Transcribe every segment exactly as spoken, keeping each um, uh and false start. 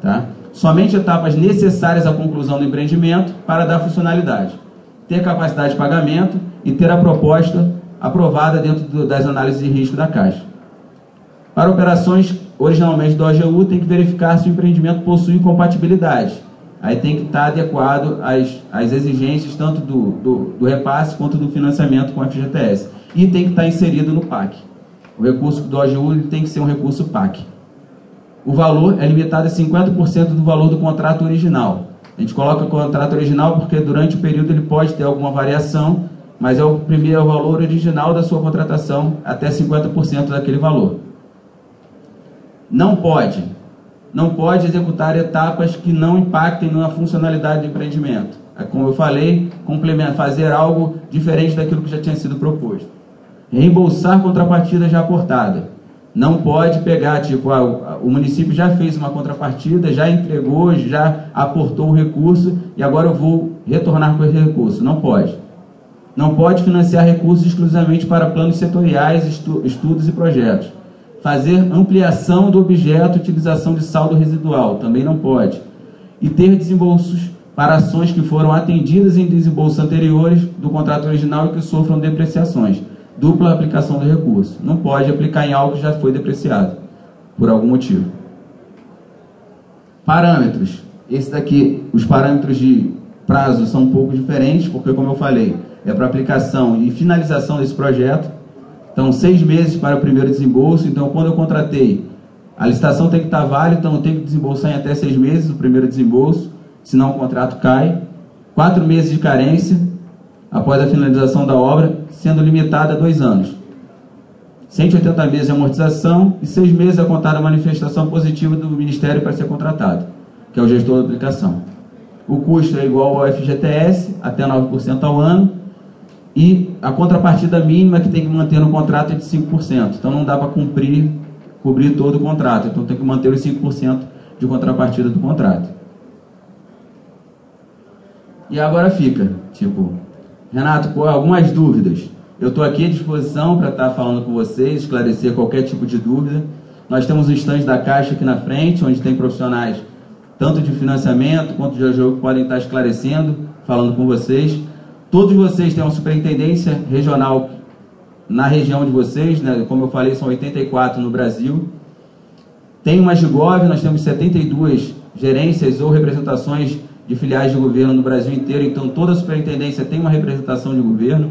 Tá? Somente etapas necessárias à conclusão do empreendimento para dar funcionalidade. Ter capacidade de pagamento e ter a proposta aprovada dentro do, das análises de risco da Caixa. Para operações originalmente do O G U, tem que verificar se o empreendimento possui compatibilidade. Aí tem que estar adequado às, às exigências tanto do, do, do repasse quanto do financiamento com a F G T S. E tem que estar inserido no P A C. O recurso do O G U ele tem que ser um recurso P A C. O valor é limitado a cinquenta por cento do valor do contrato original. A gente coloca o contrato original porque durante o período ele pode ter alguma variação, mas é o primeiro é o valor original da sua contratação até cinquenta por cento daquele valor. Não pode, não pode executar etapas que não impactem na funcionalidade do empreendimento. É, como eu falei, complementar, fazer algo diferente daquilo que já tinha sido proposto. Reembolsar contrapartida já aportada. Não pode pegar, tipo, ah, o município já fez uma contrapartida, já entregou, já aportou o recurso e agora eu vou retornar com esse recurso. Não pode. Não pode financiar recursos exclusivamente para planos setoriais, estu estudos e projetos. Fazer ampliação do objeto, utilização de saldo residual, também não pode. E ter desembolsos para ações que foram atendidas em desembolsos anteriores do contrato original e que sofram depreciações. Dupla aplicação do recurso. Não pode aplicar em algo que já foi depreciado, por algum motivo. Parâmetros. Esse daqui, os parâmetros de prazo são um pouco diferentes, porque, como eu falei, é para aplicação e finalização desse projeto. Então, seis meses para o primeiro desembolso. Então, quando eu contratei, a licitação tem que estar válida, então eu tenho que desembolsar em até seis meses o primeiro desembolso, senão o contrato cai. Quatro meses de carência após a finalização da obra, sendo limitada a dois anos. cento e oitenta meses de amortização e seis meses a contar da manifestação positiva do Ministério para ser contratado, que é o gestor da aplicação. O custo é igual ao F G T S, até nove por cento ao ano, e a contrapartida mínima que tem que manter no contrato é de cinco por cento. Então não dá para cumprir, cobrir todo o contrato, então tem que manter os cinco por cento de contrapartida do contrato. E agora fica, tipo, Renato, por algumas dúvidas. Eu estou aqui à disposição para estar falando com vocês, esclarecer qualquer tipo de dúvida. Nós temos um stand da Caixa aqui na frente, onde tem profissionais tanto de financiamento quanto de O G U que podem estar esclarecendo, falando com vocês. Todos vocês têm uma superintendência regional na região de vocês, né? Como eu falei, são oitenta e quatro no Brasil. Tem uma Gigov, nós temos setenta e duas gerências ou representações de filiais de governo no Brasil inteiro, então toda a superintendência tem uma representação de governo.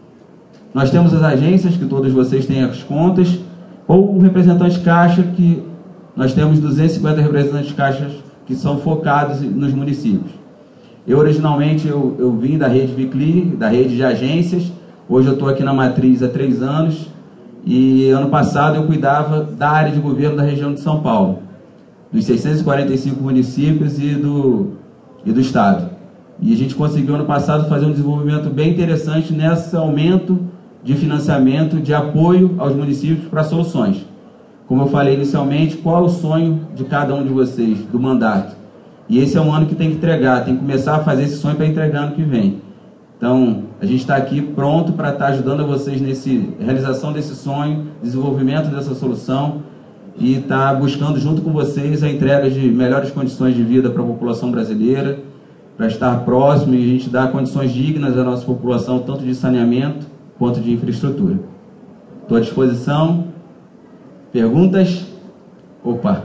Nós temos as agências, que todos vocês têm as contas, ou o representante Caixa, que nós temos duzentos e cinquenta representantes Caixas que são focados nos municípios. Eu, originalmente, eu, eu vim da rede Vicli, da rede de agências, hoje eu estou aqui na Matriz há três anos, e ano passado eu cuidava da área de governo da região de São Paulo, dos seiscentos e quarenta e cinco municípios e do e do Estado. E a gente conseguiu, ano passado, fazer um desenvolvimento bem interessante nesse aumento de financiamento, de apoio aos municípios para soluções. Como eu falei inicialmente, qual é o sonho de cada um de vocês, do mandato? E esse é um ano que tem que entregar, tem que começar a fazer esse sonho para entregar ano que vem. Então, a gente está aqui pronto para estar ajudando a vocês nesse realização desse sonho, desenvolvimento dessa solução, e está buscando junto com vocês a entrega de melhores condições de vida para a população brasileira, para estar próximo e a gente dar condições dignas à nossa população, tanto de saneamento quanto de infraestrutura. Estou à disposição. Perguntas? Opa!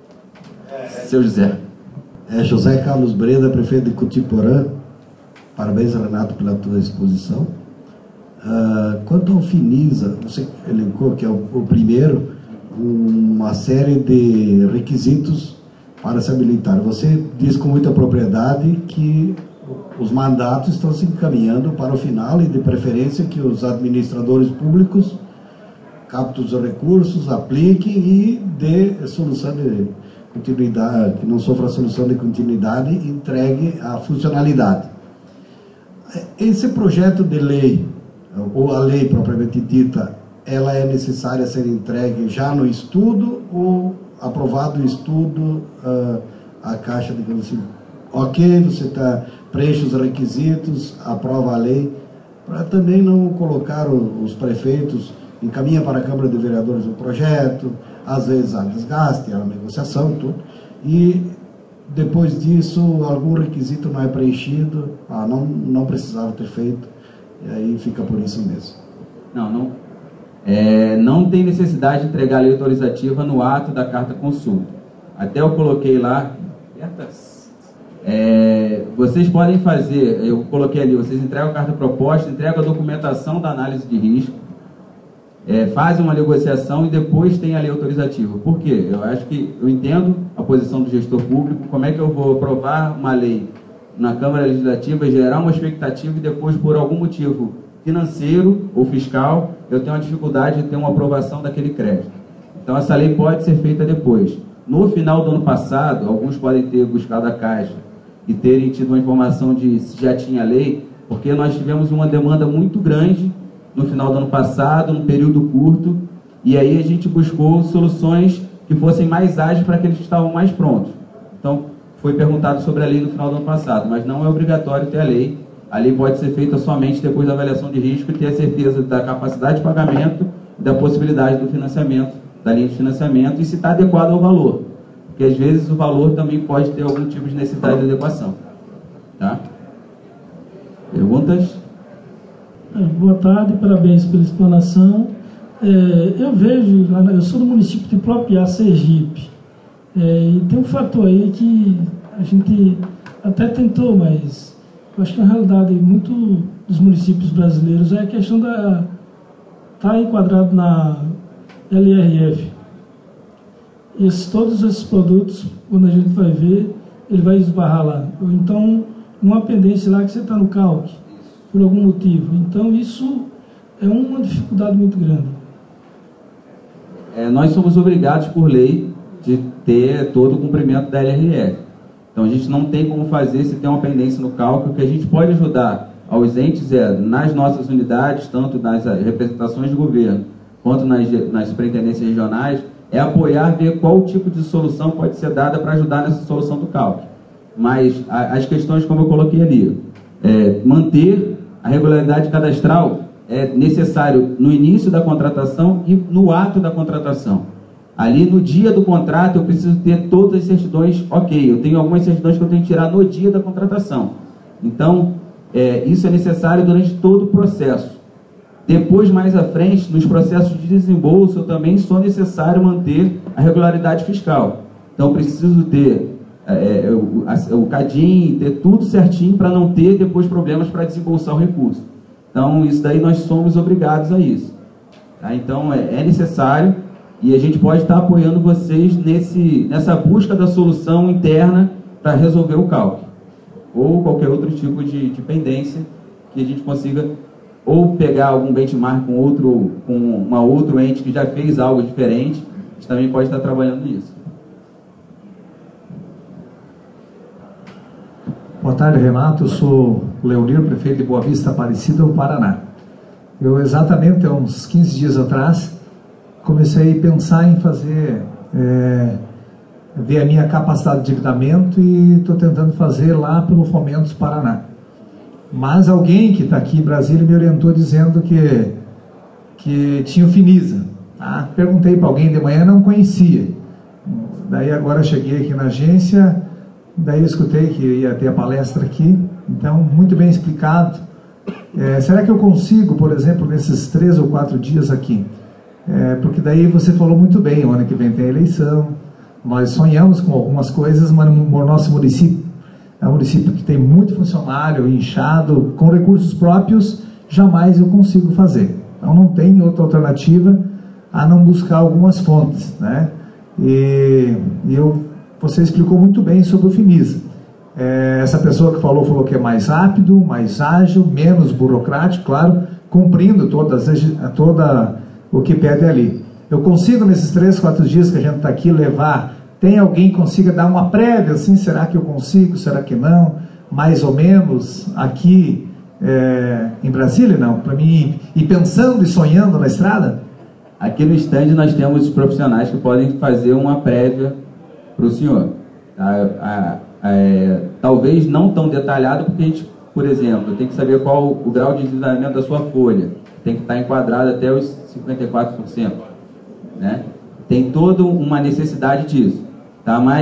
É, Seu José. É José Carlos Breda, prefeito de Cotiporã. Parabéns, Renato, pela tua exposição. Uh, quanto ao Finisa, você elencou que é o, o primeiro, uma série de requisitos para se habilitar. Você diz com muita propriedade que os mandatos estão se encaminhando para o final e, de preferência, que os administradores públicos captem os recursos, apliquem e dê solução de continuidade, que não sofra solução de continuidade e entregue a funcionalidade. Esse projeto de lei, ou a lei propriamente dita, ela é necessária ser entregue já no estudo ou aprovado o estudo, uh, a Caixa de assim, ok, você tá, preenche os requisitos, aprova a lei, para também não colocar o, os prefeitos, encaminha para a Câmara de Vereadores o projeto, às vezes há desgaste, há negociação, tudo, e depois disso algum requisito não é preenchido, ah, não, não precisava ter feito, e aí fica por isso mesmo. Não, não, é, não tem necessidade de entregar a lei autorizativa no ato da carta consulta. Até eu coloquei lá, é, vocês podem fazer, eu coloquei ali, vocês entregam a carta proposta, entregam a documentação da análise de risco, é, fazem uma negociação e depois tem a lei autorizativa. Por quê? Eu acho que, eu entendo a posição do gestor público, como é que eu vou aprovar uma lei na Câmara Legislativa, gerar uma expectativa e depois, por algum motivo financeiro ou fiscal, eu tenho uma dificuldade de ter uma aprovação daquele crédito. Então essa lei pode ser feita depois. No final do ano passado, alguns podem ter buscado a Caixa e terem tido uma informação de se já tinha lei, porque nós tivemos uma demanda muito grande no final do ano passado, num período curto, e aí a gente buscou soluções que fossem mais ágeis para aqueles que estavam mais prontos. Então, foi perguntado sobre a lei no final do ano passado, mas não é obrigatório ter a lei. A lei pode ser feita somente depois da avaliação de risco e ter a certeza da capacidade de pagamento e da possibilidade do financiamento, da linha de financiamento, e se está adequado ao valor. Porque às vezes o valor também pode ter algum tipo de necessidade de adequação. Tá? Perguntas? É, boa tarde, parabéns pela explanação. É, eu vejo, eu sou do município de Propiá, Sergipe, é, e tem um fator aí que a gente até tentou, mas eu acho que na realidade muito dos municípios brasileiros é a questão da estar tá enquadrado na L R F. Esses, todos esses produtos, quando a gente vai ver, ele vai esbarrar lá. Ou então, uma pendência lá que você está no calque, por algum motivo. Então, isso é uma dificuldade muito grande. É, nós somos obrigados, por lei, de ter todo o cumprimento da L R F. Então, a gente não tem como fazer se tem uma pendência no calque. O que a gente pode ajudar aos entes é, nas nossas unidades, tanto nas representações de governo, quanto nas, nas superintendências regionais, é apoiar, ver qual tipo de solução pode ser dada para ajudar nessa solução do calque. Mas a, as questões, como eu coloquei ali, é, manter a regularidade cadastral é necessário no início da contratação e no ato da contratação. Ali no dia do contrato eu preciso ter todas as certidões, ok, eu tenho algumas certidões que eu tenho que tirar no dia da contratação. Então, é, isso é necessário durante todo o processo. Depois, mais à frente, nos processos de desembolso, eu também sou necessário manter a regularidade fiscal. Então, preciso ter é, o, a, o CADIM, ter tudo certinho para não ter depois problemas para desembolsar o recurso. Então, isso daí nós somos obrigados a isso. Tá? Então, é, é necessário e a gente pode estar apoiando vocês nesse, nessa busca da solução interna para resolver o calque. Ou qualquer outro tipo de, de pendência que a gente consiga ou pegar algum benchmark com outro, com uma outro ente que já fez algo diferente, a gente também pode estar trabalhando nisso. Boa tarde, Renato. Eu sou Leonir, prefeito de Boa Vista, Aparecida, no Paraná. Eu, exatamente há uns quinze dias atrás, comecei a pensar em fazer, é, ver a minha capacidade de endividamento e estou tentando fazer lá pelo Fomentos Paraná. Mas alguém que está aqui em Brasília me orientou dizendo que, que tinha o Finisa. Tá? Perguntei para alguém de manhã, não conhecia. Daí agora cheguei aqui na agência, daí eu escutei que ia ter a palestra aqui, então muito bem explicado. É, será que eu consigo, por exemplo, nesses três ou quatro dias aqui? É, porque daí você falou muito bem, o ano que vem tem a eleição, nós sonhamos com algumas coisas, mas no nosso município é um município que tem muito funcionário, inchado, com recursos próprios, jamais eu consigo fazer. Então não tem outra alternativa a não buscar algumas fontes, né? E, e eu, você explicou muito bem sobre o Finisa. É, essa pessoa que falou, falou que é mais rápido, mais ágil, menos burocrático, claro, cumprindo todas, toda o que pede ali. Eu consigo nesses três, quatro dias que a gente está aqui levar. Tem alguém que consiga dar uma prévia, assim, será que eu consigo, será que não? Mais ou menos, aqui é, em Brasília, não? Para mim ir pensando e sonhando na estrada? Aqui no stand nós temos os profissionais que podem fazer uma prévia para o senhor. A, a, a, é, talvez não tão detalhado, porque a gente, por exemplo, tem que saber qual o grau de endividamento da sua folha. Tem que estar enquadrado até os cinquenta e quatro por cento. Né? Tem toda uma necessidade disso. Tá? Mas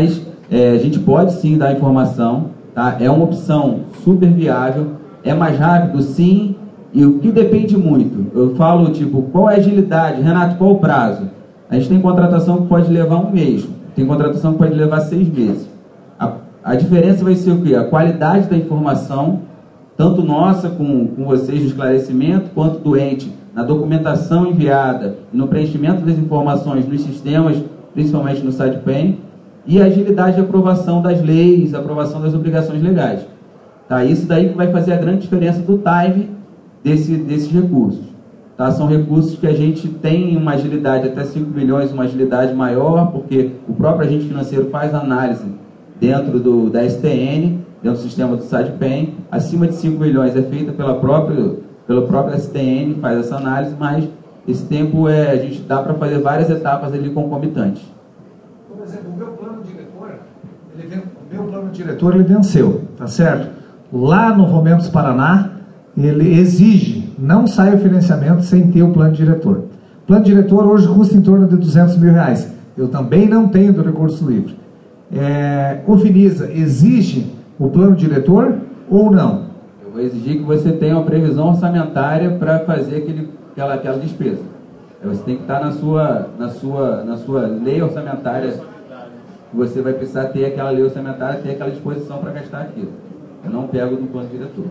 é, a gente pode sim dar informação, tá? É uma opção super viável, é mais rápido sim, e o que depende muito, eu falo tipo, qual é a agilidade, Renato, qual o prazo? A gente tem contratação que pode levar um mês, tem contratação que pode levar seis meses. A, a diferença vai ser o quê? A qualidade da informação, tanto nossa com, com vocês no esclarecimento, quanto do ente na documentação enviada e no preenchimento das informações nos sistemas, principalmente no SADPEM, e a agilidade de aprovação das leis, aprovação das obrigações legais. Tá? Isso daí que vai fazer a grande diferença do time desse, desses recursos. Tá? São recursos que a gente tem uma agilidade até cinco milhões, uma agilidade maior, porque o próprio agente financeiro faz análise dentro do, da S T N, dentro do sistema do SADPEM. Acima de cinco milhões é feita pela própria, pelo próprio S T N, faz essa análise, mas esse tempo é, a gente dá para fazer várias etapas ali concomitantes. Por exemplo, o meu plano diretor, ele, ven... o meu plano diretor ele venceu, tá certo? Lá no Fomentos Paraná, ele exige, não sai o financiamento sem ter o plano diretor. O plano diretor hoje custa em torno de duzentos mil reais. Eu também não tenho do recurso livre. É, o Finisa exige o plano diretor ou não? Eu vou exigir que você tenha uma previsão orçamentária para fazer aquele, aquela, aquela despesa. Você tem que estar na sua, na sua, na sua lei orçamentária. Você vai precisar ter aquela lei orçamentária, ter aquela disposição para gastar aquilo. Eu não pego do plano diretor.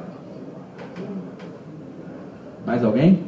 Mais alguém?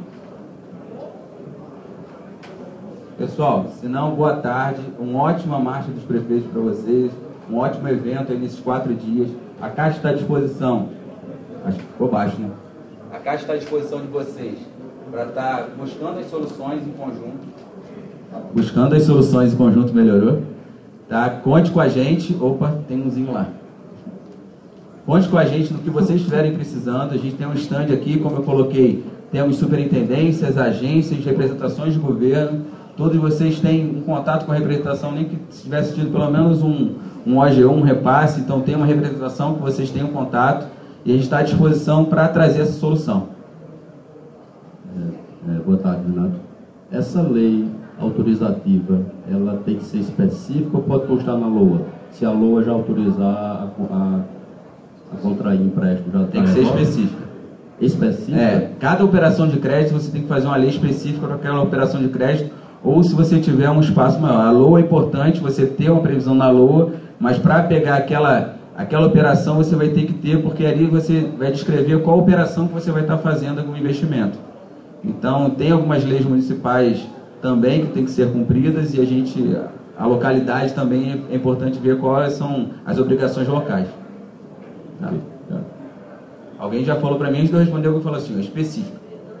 Pessoal, se não, boa tarde. Uma ótima marcha dos prefeitos para vocês. Um ótimo evento aí nesses quatro dias. A Caixa está à disposição. Acho que ficou baixo, né? A Caixa está à disposição de vocês para estar buscando as soluções em conjunto. Buscando as soluções em conjunto, melhorou? Tá? Conte com a gente. Opa, tem umzinho lá. Conte com a gente no que vocês estiverem precisando. A gente tem um stand aqui, como eu coloquei. Temos superintendências, agências, representações de governo. Todos vocês têm um contato com a representação, nem que tivesse tido pelo menos um, um O G U, um repasse. Então tem uma representação que vocês tenham contato e a gente está à disposição para trazer essa solução. É, é, boa tarde, Renato. Essa lei autorizativa, ela tem que ser específica ou pode constar na LOA? Se a LOA já autorizar a, a, a contrair empréstimo, já tem que ser específica. Específica? É, cada operação de crédito você tem que fazer uma lei específica para aquela operação de crédito, ou se você tiver um espaço maior. A LOA é importante, você ter uma previsão na LOA, mas para pegar aquela, aquela operação você vai ter que ter, porque ali você vai descrever qual operação que você vai estar fazendo com o investimento. Então, tem algumas leis municipais também que tem que ser cumpridas e a gente, a localidade também é importante ver quais são as obrigações locais. Tá? Tá. Alguém já falou para mim, antes de eu responder, alguém falou assim, específico.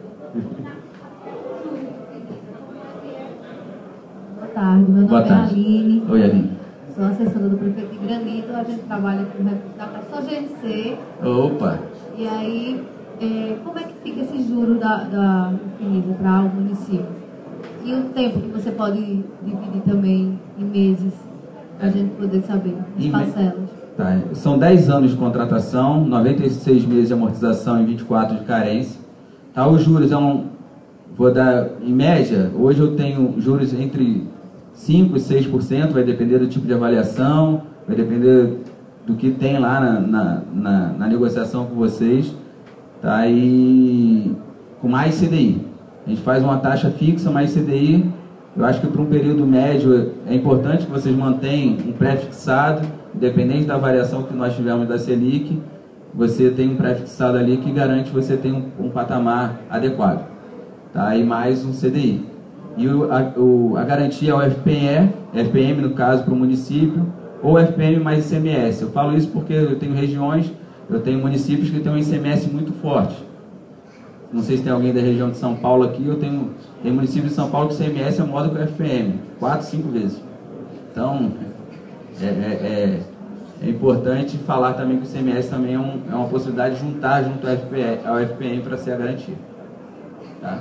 Boa tarde, meu nome Boa tarde. é Aline. Oi, Aline. Sou assessora do prefeito de Granito, a gente trabalha com recursos da Caixa, sou G N C. Opa! E aí, é, como é que fica esse juro da, da Finisa para o município? E o tempo que você pode dividir também em meses, para a gente poder saber as Em parcelas? Tá. São dez anos de contratação, noventa e seis meses de amortização e vinte e quatro de carência. Tá, os juros é um, vou dar, em média, hoje eu tenho juros entre cinco por cento e seis por cento, vai depender do tipo de avaliação, vai depender do que tem lá na, na, na, na negociação com vocês, tá? E com mais C D I. A gente faz uma taxa fixa, mais C D I. Eu acho que para um período médio é importante que vocês mantenham um pré-fixado, independente da variação que nós tivemos da Selic, você tem um pré-fixado ali que garante que você tem um, um patamar adequado. Tá? E mais um C D I. E o, a, o, a garantia é o F P E, F P M no caso para o município, ou F P M mais I C M S. Eu falo isso porque eu tenho regiões, eu tenho municípios que têm um I C M S muito forte. Não sei se tem alguém da região de São Paulo aqui, eu tenho, tem município de São Paulo que o I C M S é maior do que o F P M, quatro, cinco vezes. Então, é, é, é, é importante falar também que o I C M S também é, um, é uma possibilidade de juntar junto ao F P E, ao F P M para ser a garantia. Tá?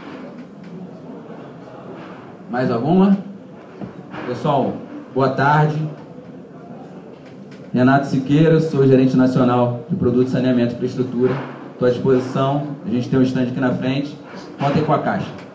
Mais alguma? Pessoal, boa tarde. Renato Siqueira, sou gerente nacional de produtos, saneamento e infraestrutura. Estou à disposição, a gente tem um stand aqui na frente. Contem com a Caixa.